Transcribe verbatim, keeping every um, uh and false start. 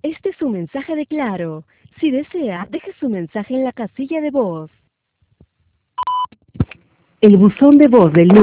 Este es un mensaje de Claro. Si desea, deje su mensaje en la casilla de voz. El buzón de voz del